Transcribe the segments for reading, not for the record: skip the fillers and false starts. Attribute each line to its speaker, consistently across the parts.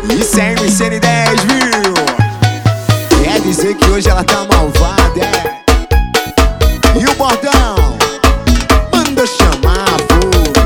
Speaker 1: Isso é MCN10, viu? Quer dizer que hoje ela tá malvada, é? E o bordão? Manda chamar, vô.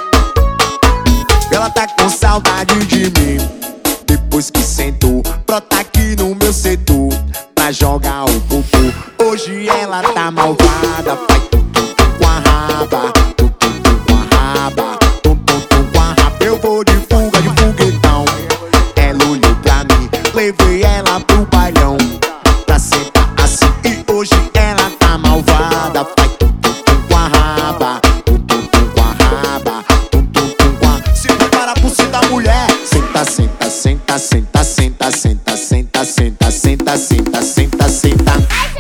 Speaker 1: Ela tá com saudade de mim. Depois que sentou, brota aqui no meu setor pra jogar o popô. Hoje ela tá malvada, faz tum-tum-tum com a raba, tum-tum-tum com a raba, tum-tum-tum com a raba. Eu vou de fuga, de foguetão. Ela olhou pra mim, levei ela pro bailão pra sentar assim. E hoje ela tá malvada, faz tum-tum-tum com a raba, tum-tum-tum com a raba, tum-tum-tum com a... Se prepara pro ser da mulher. Senta, senta, senta, senta, senta, senta, senta, senta, senta, senta, senta, senta.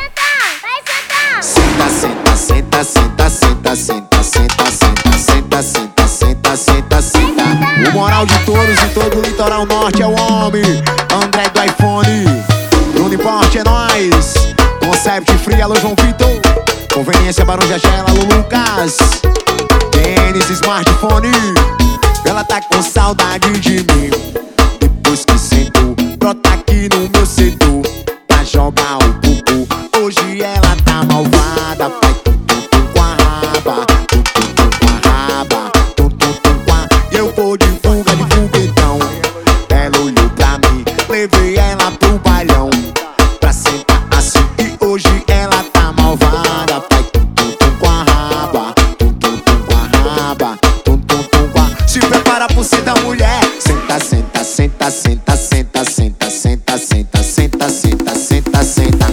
Speaker 1: Senta, senta, senta, senta, senta, senta, senta, senta, senta, senta, senta, senta. O moral de touros em todo o litoral norte é o homem André do iPhone. Bruno Importe é nóis. Concept Free, alô João Vitor. Conveniência Barão de Agela, alô Lucas. Tênis, smartphone. Ela tá com saudade de mim. Depois que sentou, brota aqui no meu setor pra jogar o popô. Hoje ela tá malvada, faz tum-tum-tum com a raba, tum-tum-tum com a raba, tum-tum-tum com a... E eu vou de fuga, de foguetão. Ela olhou pra mim, levei ela pro bailão pra sentar assim. E hoje ela tá malvada, faz tum-tum-tum com a raba, tum-tum-tum com a raba, tum-tum-tum com a... Se prepara pro ser da mulher. Senta, senta, senta, senta, senta, senta, senta, senta, senta, senta, senta, senta.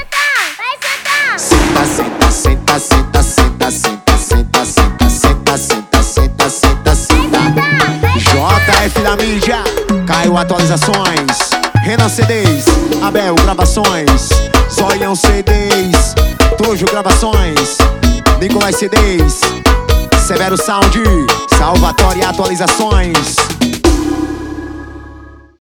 Speaker 1: Senta, senta, senta, senta, senta, senta, senta, senta, senta, senta, senta, senta, senta. JF da mídia, Caio atualizações, Renan CDs, Abel gravações, Zoião CDs, Tojo gravações, Nicolai CDs, Severo Sound, Salvatore atualizações.